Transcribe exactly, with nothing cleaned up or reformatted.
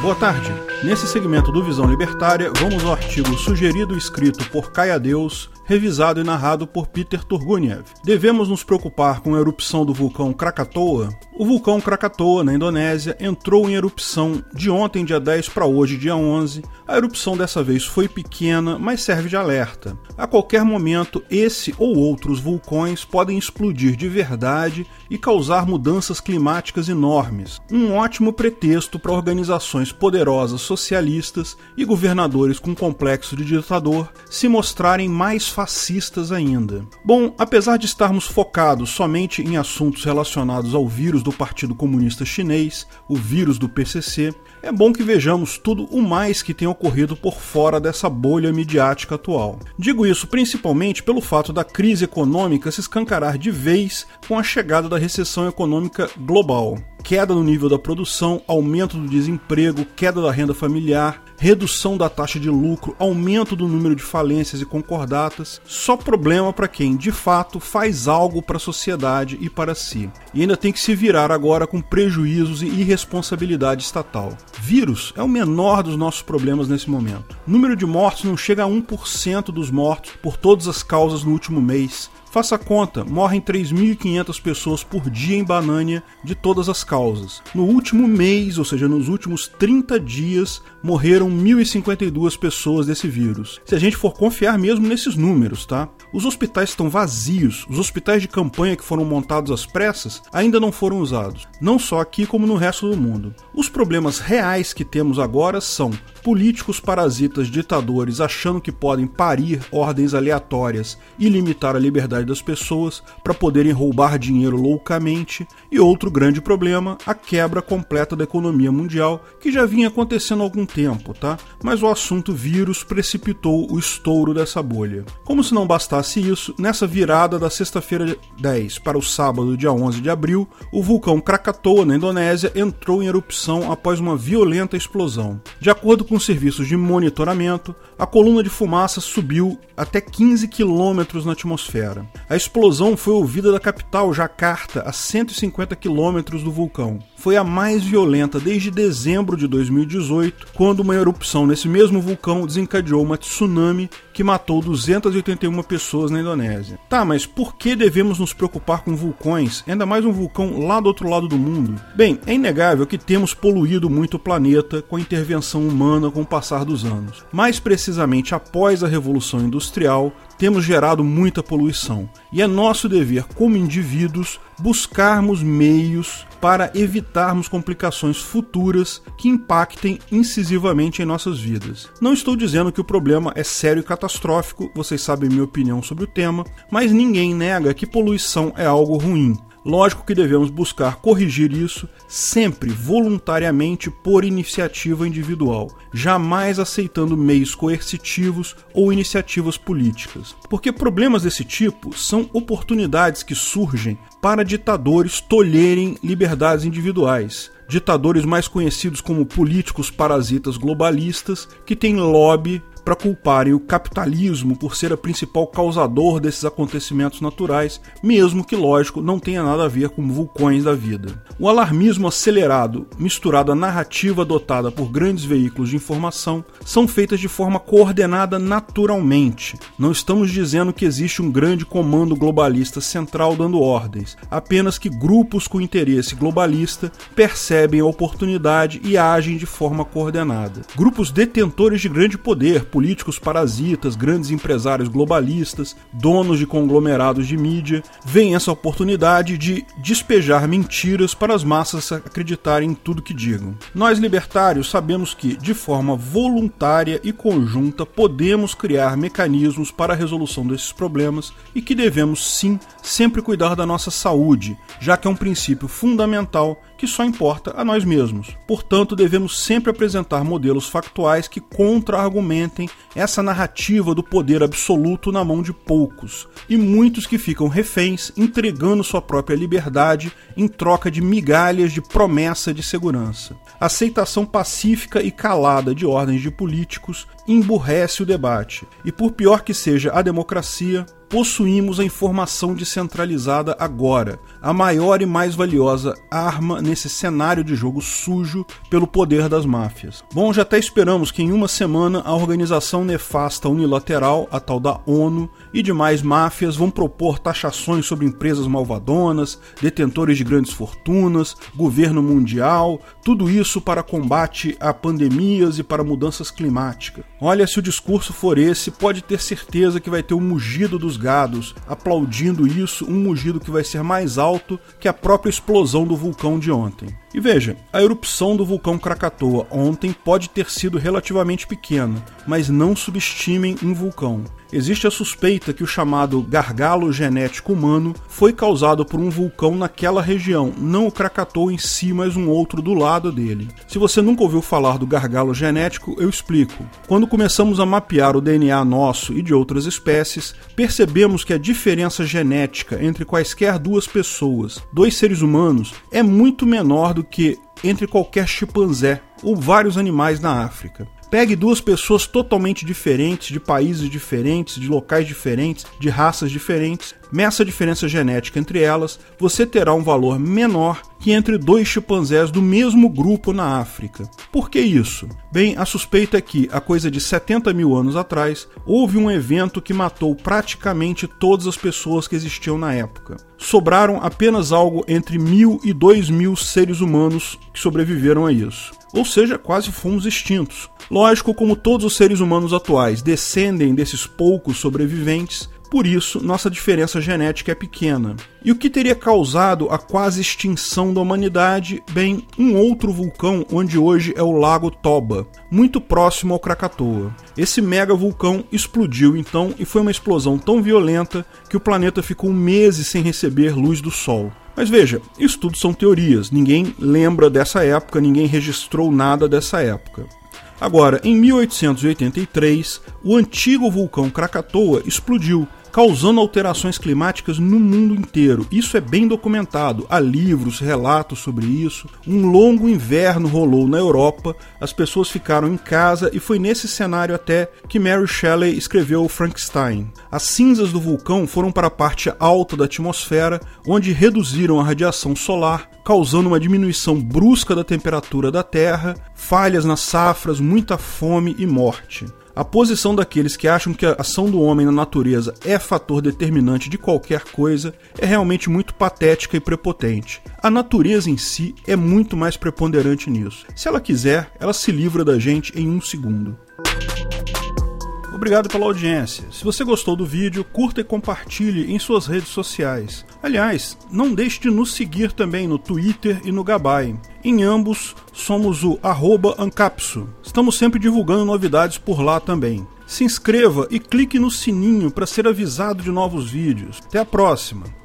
Boa tarde. Nesse segmento do Visão Libertária, vamos ao artigo sugerido e escrito por Caia Deus, revisado e narrado por Peter Turguniev. Devemos nos preocupar com a erupção do vulcão Krakatoa? O vulcão Krakatoa, na Indonésia, entrou em erupção de ontem, dia dez, para hoje, dia onze. A erupção dessa vez foi pequena, mas serve de alerta. A qualquer momento, esse ou outros vulcões podem explodir de verdade e causar mudanças climáticas enormes. Um ótimo pretexto para organizações poderosas socialistas e governadores com complexo de ditador se mostrarem mais fascistas ainda. Bom, apesar de estarmos focados somente em assuntos relacionados ao vírus do Partido Comunista Chinês, o vírus do P C C, é bom que vejamos tudo o mais que tem ocorrido por fora dessa bolha midiática atual. Digo isso principalmente pelo fato da crise econômica se escancarar de vez com a chegada da recessão econômica global. Queda no nível da produção, aumento do desemprego, queda da renda familiar, redução da taxa de lucro, aumento do número de falências e concordatas, só problema para quem, de fato, faz algo para a sociedade e para si. E ainda tem que se virar agora com prejuízos e irresponsabilidade estatal. Vírus é o menor dos nossos problemas nesse momento. O número de mortos não chega a um por cento dos mortos por todas as causas no último mês. Faça a conta, morrem três mil e quinhentas pessoas por dia em Banânia de todas as causas. No último mês, ou seja, nos últimos trinta dias, morreram mil e cinquenta e duas pessoas desse vírus. Se a gente for confiar mesmo nesses números, tá? Os hospitais estão vazios, os hospitais de campanha que foram montados às pressas ainda não foram usados. Não só aqui como no resto do mundo. Os problemas reais que temos agora são políticos parasitas ditadores achando que podem parir ordens aleatórias e limitar a liberdade das pessoas para poderem roubar dinheiro loucamente, e outro grande problema, a quebra completa da economia mundial, que já vinha acontecendo há algum tempo, tá? Mas o assunto vírus precipitou o estouro dessa bolha. Como se não bastasse isso, nessa virada da sexta-feira dez para o sábado, dia onze de abril, o vulcão Krakatoa, na Indonésia, entrou em erupção após uma violenta explosão. De acordo com os serviços de monitoramento, a coluna de fumaça subiu até quinze quilômetros na atmosfera. A explosão foi ouvida da capital, Jakarta, a cento e cinquenta quilômetros do vulcão. Foi a mais violenta desde dezembro de dois mil e dezoito, quando uma erupção nesse mesmo vulcão desencadeou uma tsunami que matou duzentas e oitenta e uma pessoas na Indonésia. Tá, mas por que devemos nos preocupar com vulcões, ainda mais um vulcão lá do outro lado do mundo? Bem, é inegável que temos poluído muito o planeta com a intervenção humana com o passar dos anos. Mais precisamente após a Revolução Industrial, temos gerado muita poluição. E é nosso dever, como indivíduos, buscarmos meios para evitarmos complicações futuras que impactem incisivamente em nossas vidas. Não estou dizendo que o problema é sério e catastrófico, vocês sabem minha opinião sobre o tema, mas ninguém nega que poluição é algo ruim. Lógico que devemos buscar corrigir isso sempre voluntariamente por iniciativa individual, jamais aceitando meios coercitivos ou iniciativas políticas. Porque problemas desse tipo são oportunidades que surgem para ditadores tolherem liberdades individuais. Ditadores mais conhecidos como políticos parasitas globalistas que têm lobby para culparem o capitalismo por ser a principal causador desses acontecimentos naturais, mesmo que, lógico, não tenha nada a ver com vulcões da vida. O alarmismo acelerado, misturado à narrativa adotada por grandes veículos de informação, são feitas de forma coordenada naturalmente. Não estamos dizendo que existe um grande comando globalista central dando ordens, apenas que grupos com interesse globalista percebem a oportunidade e agem de forma coordenada. Grupos detentores de grande poder, políticos parasitas, grandes empresários globalistas, donos de conglomerados de mídia, veem essa oportunidade de despejar mentiras para as massas acreditarem em tudo que digam. Nós libertários sabemos que, de forma voluntária e conjunta, podemos criar mecanismos para a resolução desses problemas e que devemos, sim, sempre cuidar da nossa saúde, já que é um princípio fundamental que só importa a nós mesmos. Portanto, devemos sempre apresentar modelos factuais que contra-argumentem essa narrativa do poder absoluto na mão de poucos, e muitos que ficam reféns entregando sua própria liberdade em troca de migalhas de promessa de segurança. A aceitação pacífica e calada de ordens de políticos emburrece o debate. E por pior que seja a democracia, possuímos a informação descentralizada agora, a maior e mais valiosa arma nesse cenário de jogo sujo pelo poder das máfias. Bom, já até esperamos que em uma semana a organização nefasta unilateral, a tal da ONU, e demais máfias vão propor taxações sobre empresas malvadonas, detentores de grandes fortunas, governo mundial, tudo isso para combate a pandemias e para mudanças climáticas. Olha, se o discurso for esse, pode ter certeza que vai ter um mugido dos gados aplaudindo isso, um mugido que vai ser mais alto que a própria explosão do vulcão de ontem. E veja, a erupção do vulcão Krakatoa ontem pode ter sido relativamente pequena, mas não subestimem um vulcão. Existe a suspeita que o chamado gargalo genético humano foi causado por um vulcão naquela região, não o Krakatoa em si, mas um outro do lado dele. Se você nunca ouviu falar do gargalo genético, eu explico. Quando começamos a mapear o D N A nosso e de outras espécies, percebemos que a diferença genética entre quaisquer duas pessoas, dois seres humanos, é muito menor do que entre qualquer chimpanzé ou vários animais na África. Pegue duas pessoas totalmente diferentes, de países diferentes, de locais diferentes, de raças diferentes, meça a diferença genética entre elas, você terá um valor menor que entre dois chimpanzés do mesmo grupo na África. Por que isso? Bem, a suspeita é que, há coisa de setenta mil anos atrás, houve um evento que matou praticamente todas as pessoas que existiam na época. Sobraram apenas algo entre mil e dois mil seres humanos que sobreviveram a isso. Ou seja, quase fomos extintos. Lógico, como todos os seres humanos atuais descendem desses poucos sobreviventes, por isso nossa diferença genética é pequena. E o que teria causado a quase extinção da humanidade? Bem, um outro vulcão onde hoje é o Lago Toba, muito próximo ao Krakatoa. Esse mega vulcão explodiu então e foi uma explosão tão violenta que o planeta ficou meses sem receber luz do Sol. Mas veja, isso tudo são teorias, ninguém lembra dessa época, ninguém registrou nada dessa época. Agora, em mil oitocentos e oitenta e três, o antigo vulcão Krakatoa explodiu, causando alterações climáticas no mundo inteiro. Isso é bem documentado, há livros, relatos sobre isso. Um longo inverno rolou na Europa, as pessoas ficaram em casa e foi nesse cenário até que Mary Shelley escreveu Frankenstein. As cinzas do vulcão foram para a parte alta da atmosfera, onde reduziram a radiação solar, causando uma diminuição brusca da temperatura da Terra, falhas nas safras, muita fome e morte. A posição daqueles que acham que a ação do homem na natureza é fator determinante de qualquer coisa é realmente muito patética e prepotente. A natureza em si é muito mais preponderante nisso. Se ela quiser, ela se livra da gente em um segundo. Obrigado pela audiência. Se você gostou do vídeo, curta e compartilhe em suas redes sociais. Aliás, não deixe de nos seguir também no Twitter e no Gabay. Em ambos, somos o arroba Ancapsu. Estamos sempre divulgando novidades por lá também. Se inscreva e clique no sininho para ser avisado de novos vídeos. Até a próxima!